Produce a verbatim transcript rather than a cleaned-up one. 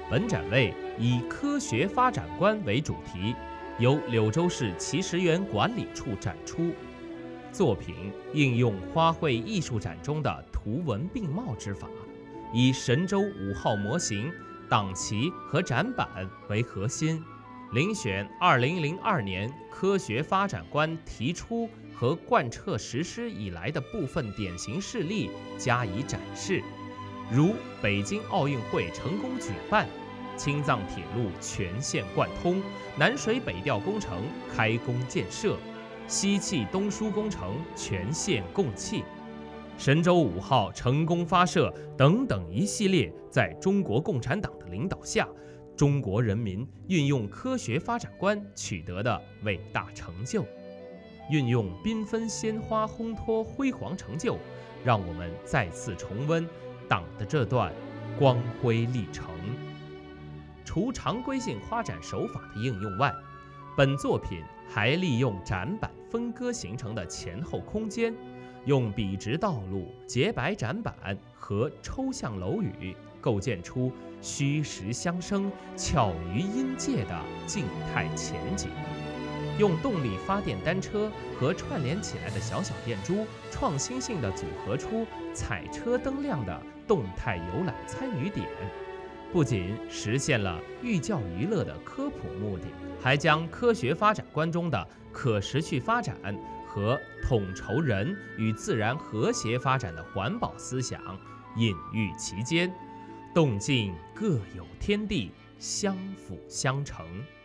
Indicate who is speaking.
Speaker 1: 本展位以科学发展观为主题，由柳州市祈石园管理处展出。作品应用花卉艺术展中的图文并茂之法，以神舟五号模型、党旗和展板为核心，遴选二零零二年科学发展观提出和贯彻实施以来的部分典型事例加以展示，如北京奥运会成功举办、青藏铁路全线贯通、南水北调工程开工建设、西气东输工程全线供气、神舟五号成功发射等等一系列在中国共产党的领导下，中国人民运用科学发展观取得的伟大成就。运用缤纷鲜花烘托辉煌成就，让我们再次重温党的这段光辉历程。除常规性花展手法的应用外，本作品还利用展板分割形成的前后空间，用笔直道路、洁白展板和抽象楼宇构建出虚实相生、巧于阴界的静态前景。用动力发电单车和串联起来的小小电珠，创新性地组合出彩车灯亮的动态游览参与点，不仅实现了寓教于乐的科普目的，还将科学发展观中的可持续发展和统筹人与自然和谐发展的环保思想隐喻其间，动静各有天地，相辅相成。